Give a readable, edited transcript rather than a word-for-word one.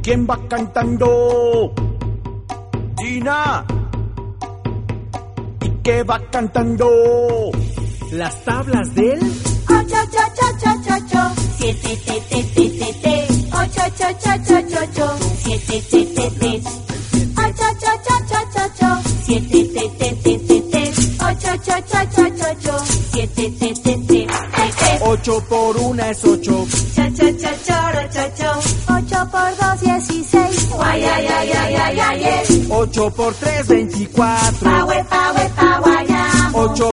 ¿Quién va cantando? Gina. ¿Y qué va cantando? Las tablas del 8, 7, 8, 7, 7, 8 por 1 es 8. 8 por 2, 16. 8 por 3, 24. 8